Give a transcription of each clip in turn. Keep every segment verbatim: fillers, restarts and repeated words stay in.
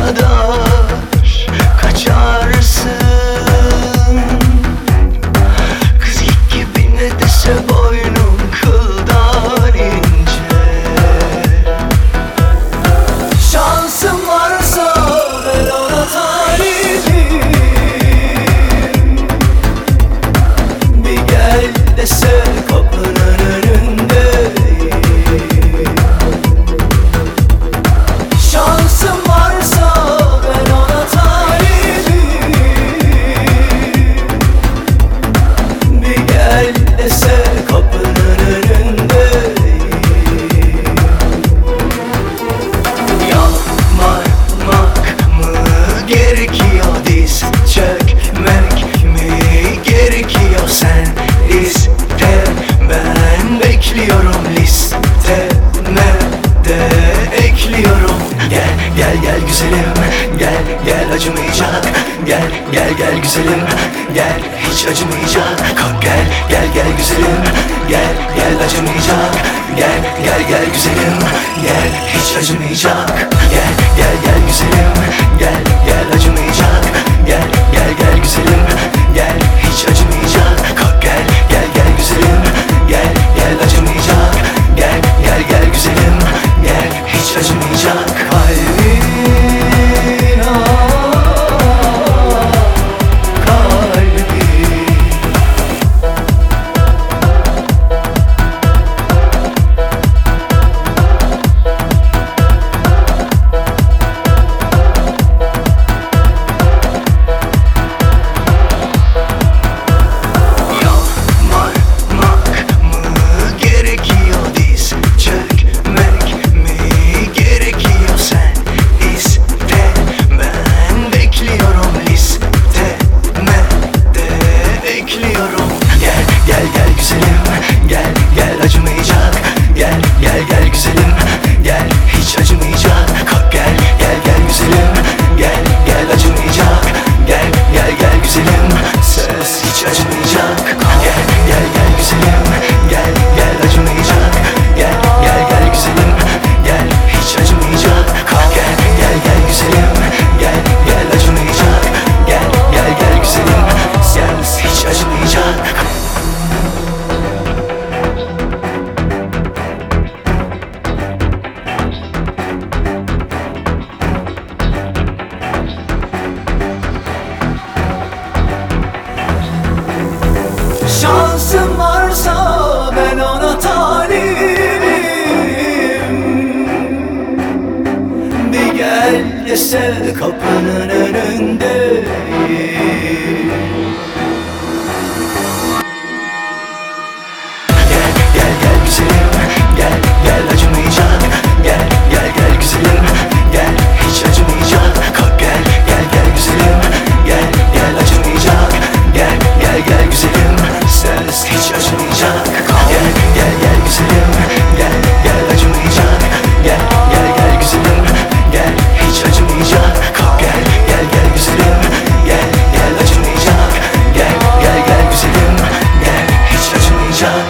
kadar kaçarsın? Kız gibi ne dese boynum kıldan ince. Şansım varsa ben ona talibim. Bir gel dese kapının önündeyim. Şansım varsa ben ona talibim. Bir gel dese kapının önündeyim. Yalvarmak mı gerekiyor, diz çökmek mi gerekiyor? Sen iste, ben bekliyorum, listeme de ekliyorum. Gel gel gel güzelim, gel gel acımayacak. Gel gel gel güzelim, gel hiç acımayacak. Kalk gel gel gel güzelim, gel gel acımayacak. Gel gel gel güzelim, gel hiç acımayacak. Gel gel gel güzelim, gel gel acımayacak. Gel gel gel güzelim, gel hiç acımayacak. Kalk gel gel gel güzelim, gel gel acımayacak. Gel gel gel güzelim, gel hiç acımayacak. Kalbin ah, kalbim. Yalvarmak mı gerekiyor, diz çökmek mi gerekiyor? Sen iste, ben bekliyorum, listeme de ekliyorum. Gel gel gel güzelim, gel gel acımayacak. Gel gel gel güzelim, gel hiç acımayacak. Kalk gel gel gel güzelim, gel gel acımayacak. Gel gel gel güzelim, söz hiç acımayacak. Gel gel gel güzelim, gel gel acımayacak. Gel gel gel güzelim, gel hiç acımayacak. Kalk gel gel gel güzelim, gel gel acımayacak. Gel gel gel güzelim, söz hiç acımayacak. Şansım varsa ben ona talibim. Bir gel dese kapının önündeyim. Gel gel gel güzelim, gel gel acımayacak. Gel gel gel güzelim, gel hiç acımayacak. Kalk gel gel gel güzelim, gel gel acımayacak. Gel gel gel güzelim, söz hiç acımayacak. Gel gel gel güzelim, gel gel acımayacak. Gel gel gel güzelim, gel hiç acımayacak. Kalk gel gel gel güzelim, gel gel acımayacak. Gel gel gel güzelim, gel hiç acımayacak.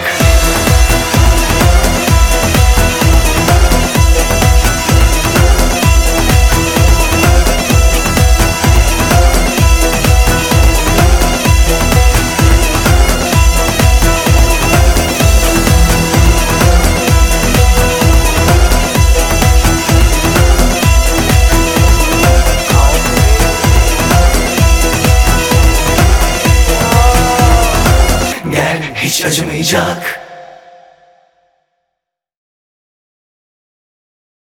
Gel hiç acımayacak.